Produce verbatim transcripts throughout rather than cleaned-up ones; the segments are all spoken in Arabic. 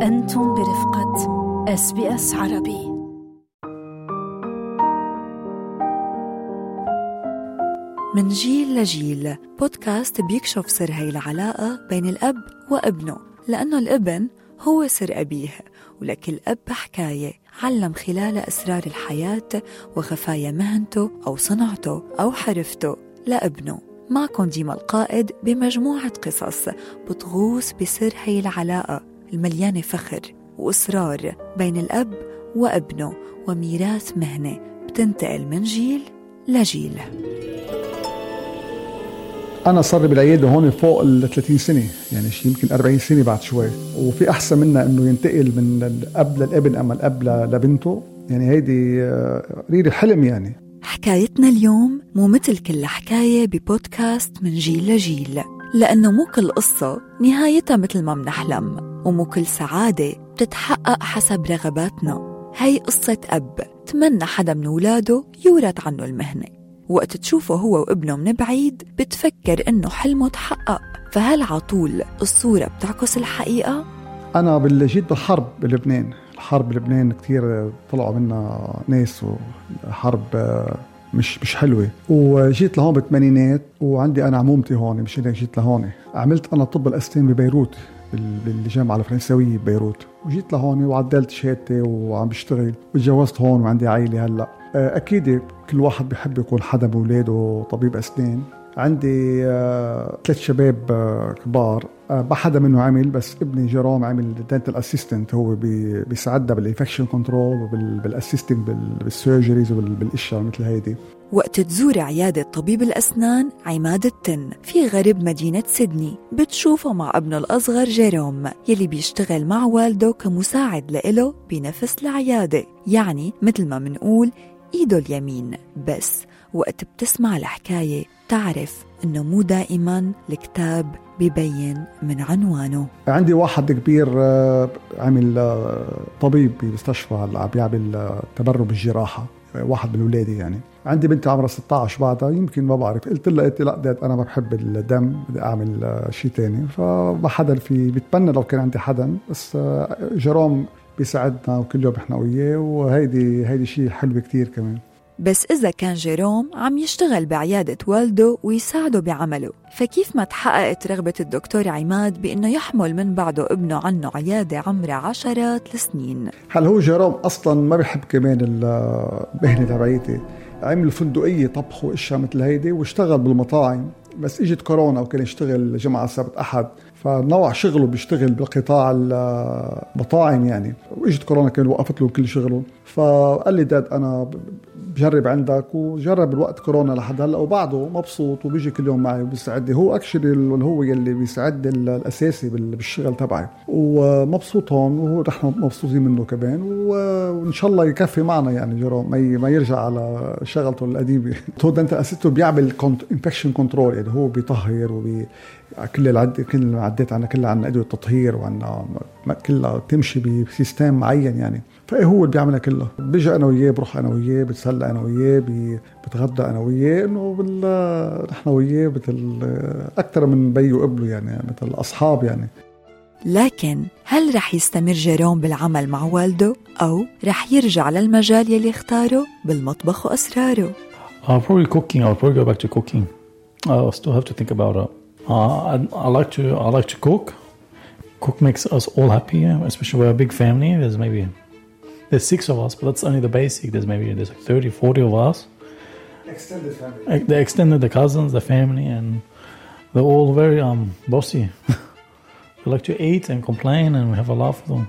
أنتم برفقة إس بي إس عربي. من جيل لجيل، بودكاست بيكشف سر هاي العلاقة بين الأب وابنه، لأنه الابن هو سر أبيه، ولكل أب حكاية علم خلال أسرار الحياة وخفايا مهنته أو صنعته أو حرفته لابنه. معكم ديما القائد بمجموعة قصص بتغوص بسر هاي العلاقة المليانة فخر وإصرار بين الأب وابنه، وميراث مهنة بتنتقل من جيل لجيل. أنا صار لي بالعيادة هون فوق ال ثلاثين سنة، يعني شيء يمكن أربعين سنة بعد شوي، وفي أحسن منها إنه ينتقل من الأب للابن أما الأب لبنته. يعني هيدي ريري حلم. يعني حكايتنا اليوم مو مثل كل حكاية ببودكاست من جيل لجيل، لأنه مو كل قصة نهايتها مثل ما منحلم، ومو كل سعادة بتتحقق حسب رغباتنا. هاي قصة أب تمنى حدا من ولاده يورث عنه المهنة، وقت تشوفه هو وابنه من بعيد بتفكر إنه حلمه تحقق. فهل عطول الصورة بتعكس الحقيقة؟ أنا باللي جيت بالحرب بلبنان، الحرب بلبنان كتير طلعوا منها ناس، وحرب مش مش حلوة، وجيت لهون بالثمانينات، وعندي أنا عمومتي هون، مش هيك جيت لهون. عملت أنا طب الأسنان ببيروت بالجامعة الفرنسوية ببيروت، وجيت لهون وعدلت شهادتي وعم بشتغل، وتجوزت هون وعندي عائلة هلأ. أكيد كل واحد بيحب يكون حدا بولاده طبيب أسنان. عندي آه، ثلاث شباب آه، كبار، آه، ما حدا منه عمل، بس ابني جيروم عمل دنتال اسيستنت، هو بي بيساعدنا بالانفكشن كنترول وبالاسيستنت بالسيرجريز وبالاشياء مثل هيدي. وقت تزور عيادة طبيب الأسنان عماد التن في غرب مدينة سيدني، بتشوفه مع ابنه الأصغر جيروم يلي بيشتغل مع والده كمساعد لإله بنفس العيادة، يعني مثل ما منقول إيده اليمين. بس وقت بتسمع الحكاية تعرف إنه مو دائماً الكتاب بيبين من عنوانه. عندي واحد كبير عامل طبيب بمستشفى هلا بيعمل تبرع بالجراحة، واحد بالولادة يعني. عندي بنتي عمرها ستة عشر بعدها، يمكن ما بعرف، قلت لها قلت لا داد أنا ما بحب الدم، بدي أعمل شيء تاني. فما حدا في بتمنى لو كان عندي حدا، بس جيروم بيساعدنا وكل يوم إحنا وياه، وهيدي هيدي شيء حلو كتير كمان. بس إذا كان جيروم عم يشتغل بعيادة والده ويساعده بعمله، فكيف ما تحققت رغبة الدكتور عماد بأنه يحمل من بعده ابنه عنه عيادة عمرها عشرات السنين؟ هل هو جيروم أصلاً ما بيحب كمان المهنة تبعيتي، عمل فندقية طبخ وإشياء مثل هيدي، واشتغل بالمطاعم، بس إجت كورونا وكان يشتغل جمعة سبت أحد، فنوع شغله بيشتغل بالقطاع المطاعم يعني، وإجت كورونا كان وقفت له كل شغله. فقال لي داد أنا بجرب عندك، وجرب الوقت كورونا لحد هلا، وبعده مبسوط وبيجي كل يوم معي وبيساعدني. هو اكشلي اللي هو يلي بيساعدني الاساسي بالشغل تبعي، ومبسوط هون، وهو نحن مبسوطين منه كمان، وان شاء الله يكفي معنا يعني جيروم ما ما يرجع على شغلته القديمه. هو ده انت اسيته بيعمل انفكشن كنترول، يعني هو بيطهر وبي كل العد كل العدات عنا كلها عنا ادويه تطهير، وعنا كلها تمشي بسيستم معين يعني. فايه هو اللي بيعملها كلها. بيجي انا وياه، بروح انا وياه، بتسلى انا وياه، بتغدى انا وياه، انه بال نحن وياه مثل اكثر من بي وقبله يعني، مثل اصحاب يعني. لكن هل رح يستمر جيروم بالعمل مع والده، او رح يرجع للمجال يلي اختاره بالمطبخ واسراره؟ I'll probably cooking. I'll probably go back to cooking. I'll still have to think about it. Uh, I, I like to. I like to cook. Cook makes us all happy, especially we're a big family. There's maybe there's six of us, but that's only the basic. There's maybe there's like thirty, forty of us. Extended family. The extended, the cousins, the family, and they're all very um bossy. They like to eat and complain, and we have a laugh with them.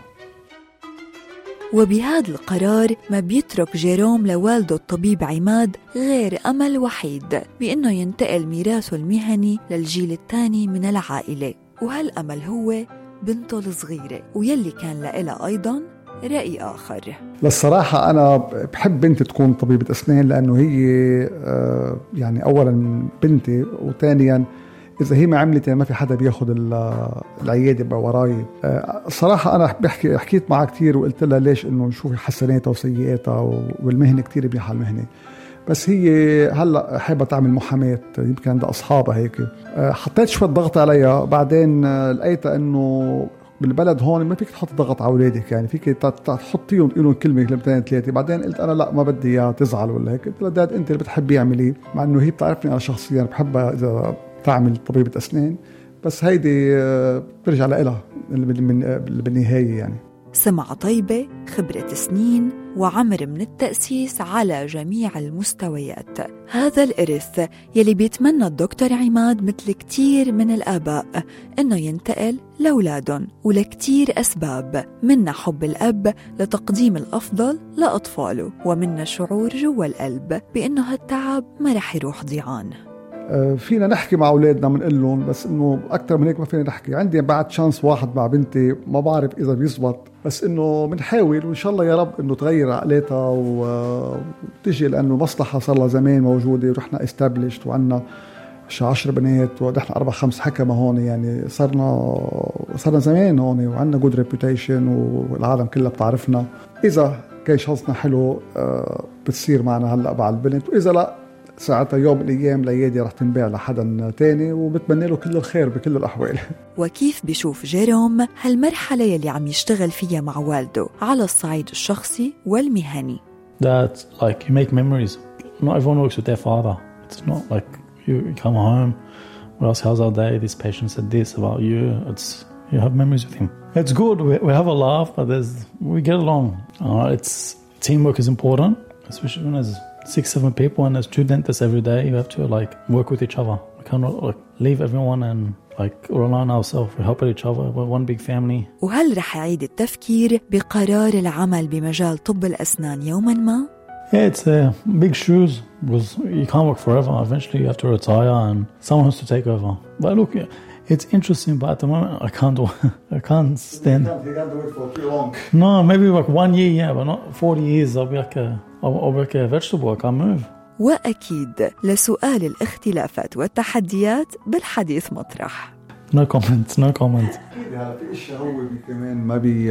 وبهذا القرار ما بيترك جيروم لوالده الطبيب عماد غير أمل وحيد، بأنه ينتقل ميراثه المهني للجيل الثاني من العائلة، وهالأمل هو بنته الصغيرة، ويلي كان لها أيضاً رأي آخر. للصراحة أنا بحب بنتي تكون طبيبة أسنان، لأنه هي يعني أولاً بنتي، وثانياً إذا هي ما عملت ما في حدا بياخد العيادة وراي. صراحة أنا بحكي حكيت معها كتير وقلت لها ليش إنه نشوف حسناتها وسيئاتها، والمهنة كتير بيحها المهنة، بس هي هلأ حابة تعمل محاماة، يمكن عندها أصحابها هيك. حطيت شوية ضغط عليها، بعدين لقيتها إنه بالبلد هون ما فيك تحط ضغط على أولادك، يعني فيك تحطيهم تقولون كلمة كلمتين ثلاثة. بعدين قلت أنا لا ما بدي إياها تزعل ولا هيك. قلت لها داد أنت اللي بتحبي اعملي، مع إنه هي بتعرفني أنا شخصيا بحبها إذا تعمل طبيبة أسنان، بس هيدي برجع لها بالنهاية. يعني سمعة طيبة، خبرة سنين، وعمر من التأسيس على جميع المستويات. هذا الإرث يلي بيتمنى الدكتور عماد مثل كتير من الآباء إنه ينتقل لأولادهم، ولكتير أسباب، منا حب الأب لتقديم الأفضل لأطفاله، ومنا شعور جوا القلب بإنه هالتعب ما رح يروح ضيعان. فينا نحكي مع أولادنا منقول لهم، بس إنه أكتر من هيك ما فينا نحكي. عندي بعد شانس واحد مع بنتي، ما بعرف إذا بيزبط، بس إنه بنحاول وإن شاء الله يا رب إنه تغير عقلاتها وتجي، لأنه مصلحة صار لها زمان موجودة ورحنا استابلشت وعنا شي عشر بنات ونحن أربع خمس حكمة هون، يعني صرنا صرنا زمان هون وعنا جود ريبيوتيشن والعالم كلها بتعرفنا. إذا كان شخصنا حلو بتصير معنا هلأ بعد البنت، وإذا لا ساعتها يوم من الأيام العيادة رح تنباع لحدا تاني، وبتمنى له كل الخير بكل الأحوال. وكيف بيشوف جيروم هالمرحلة يلي عم يشتغل فيها مع والده على الصعيد الشخصي والمهني؟ That like you make memories. Not everyone works with their father. It's not like you come home, well, how's our day? This patient said this about you. It's you have memories with him. It's good. We, we have a laugh, but there's we get along. Uh, it's teamwork is important, especially when there's six, seven people and there's two dentists every day. You have to like work with each other. We cannot like leave everyone and like rely on ourselves. We help each other. We're one big family. وهل رح يعيد التفكير بقرار العمل بمجال طب الأسنان يوما ما؟ Yeah, it's uh, big shoes because you can't work forever. Eventually you have to retire and someone has to take over. But look, it's interesting, but at the moment I can't do I can't stand. You can't, you can't do it for too long. No, maybe like one year, yeah, but not forty years. I'll be like a I'll, I'll be like a vegetable. I can't move. وأكيد لسؤال الاختلافات والتحديات بالحديث مطرح. No comment, no comment. هلا في اشياء هو كمان ما بي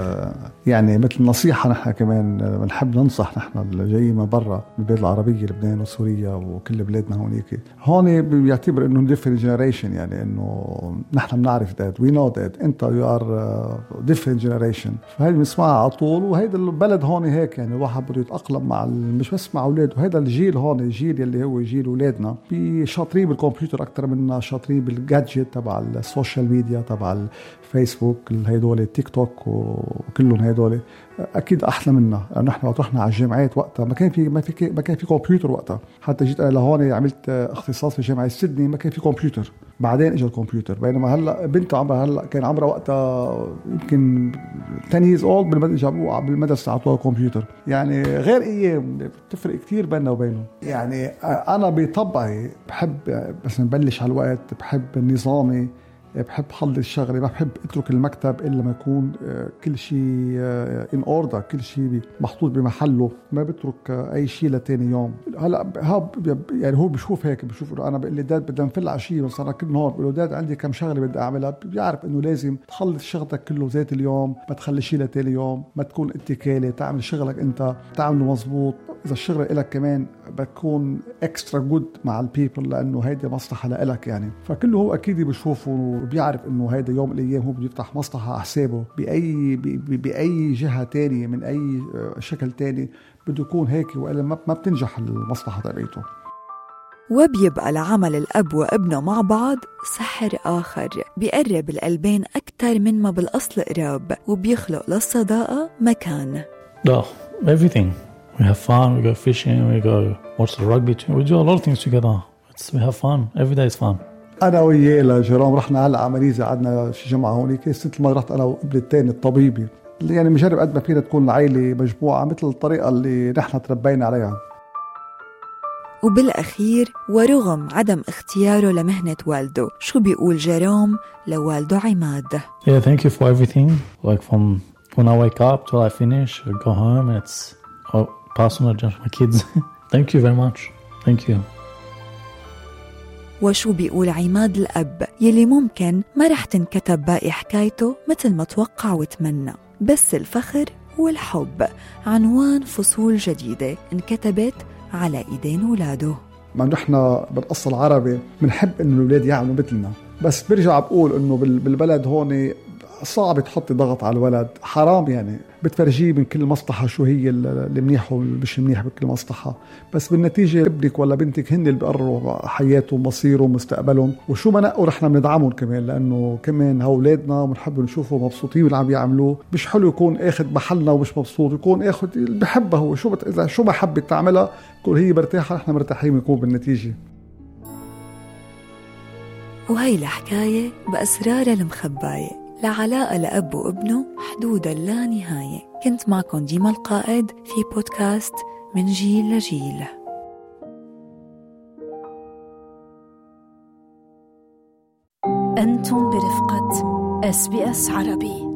يعني مثل نصيحه، نحن كمان بنحب ننصح نحن اللي جايين من برا بالبلاد العربيه، لبنان وسوريا وكل بلادنا هونيك، هون بيعتبر انه different generation، يعني انه نحن بنعرف that we know that انت you are different generation. فهي بنسمعها على طول، وهيدا البلد هون هيك، يعني الواحد بده يتاقلم مع مش بس مع اولاده. وهيدا الجيل هون الجيل اللي هو جيل اولادنا شاطرين بالكمبيوتر اكثر منا شاطرين بالجادجت تبع السوشيال ميديا تبع الفيسبوك هيدول التيك توك وكلهم هيدول اكيد احلى منا، لانه احنا وقت رحنا على الجامعات وقتها ما كان في ما في ما كان في كمبيوتر وقتها. حتى جيت انا لهون عملت اختصاص في جامعه سيدني ما كان في كمبيوتر، بعدين اجى الكمبيوتر. بينما هلا بنت عمرها هلا كان عمرها وقتها يمكن عشرة years old بالمدرسه جابوها بالمدرسه اعطوها كمبيوتر، يعني غير ايام بتفرق كتير بيننا وبينهم. يعني انا بطبعي بحب بس نبلش على الوقت، بحب نظامي، بحب حضر الشغله، ما بحب اترك المكتب الا ما يكون كل شيء ان اوردر، كل شيء محطوط بمحله، ما بترك اي شيء لتاني يوم. هلا يعني هو بشوف هيك، بشوف انه انا بقول لي داد بدنا نفل على شيء، بس انا كل نهار بقول له داد عندي كم شغله بدي اعملها، بيعرف انه لازم تخلص شغلتك كله ذات اليوم، ما تخلي شيء لتاني يوم، ما تكون اتكالي، تعمل شغلك انت تعمله مزبوط. اذا الشغله لك كمان بتكون اكسترا جود مع البيبل، لانه هيدي مصلحه لك يعني. فكله هو اكيد بيشوفه وبيعرف انه هيدا يوم الايام هو بده يفتح مصلحه على حسابه باي باي جهه تانية من اي شكل تاني، بده يكون هيك، والا ما بتنجح المصلحه تبعته. وبيبقى العمل الأب وابنه مع بعض سحر آخر بيقرب القلبين أكتر من ما بالأصل قراب، وبيخلق للصداقة مكان. No, everything. We have fun, we go fishing, we go watch the rugby, we do a lot of things together. It's, we have fun, every day is fun. أنا وياه لجيروم رحنا هلأ على مريزة، عدنا شي جمعة هونيك، السنة ما رحت أنا وابن التاني الطبيبي، اللي يعني مجرب قد ما فينا تكون العائلة مجموعة مثل الطريقة اللي نحن تربينا عليها. وبالأخير ورغم عدم اختياره لمهنة والده، شو بيقول جيروم لوالده عماد؟ Yeah, thank you for everything. Like from when I wake up till I finish, I go home and it's I pass on to my kids. Thank you very much. Thank you. وشو بيقول عماد الأب يلي ممكن ما رح تنكتب باقي حكايته مثل ما توقع وتمنى، بس الفخر والحب عنوان فصول جديدة انكتبت على إيدين ولاده. ما نحن بالأصل العربي بنحب إنه الأولاد يعملوا مثلنا، بس برجع بقول إنه بالبلد هون صعب تحطي ضغط على الولد، حرام يعني، بتفرجيه من كل مصلحة شو هي المنيح والمش منيح بكل مصلحة، بس بالنتيجة ابنك ولا بنتك هن اللي بيقرروا حياتهم ومصيرهم ومستقبلهم، وشو ما نقوا رحنا بندعمهم كمان، لأنه كمان هؤلاءنا ونحب نشوفهم مبسوطين واللي عم يعملوه. مش حلو يكون اخد محلنا ومش مبسوط، يكون اخد اللي بحبه هو، شو بت... إذا شو ما حبت تعملها يكون هي مرتاحة نحن مرتاحين ونكون بالنتيجة. وهي الحكاية بأسرارها المخباية لعلاقة لأب وابنه حدود اللا نهاية. كنت معكم ديما القائد في بودكاست من جيل لجيل. أنتم برفقة إس بي إس عربي.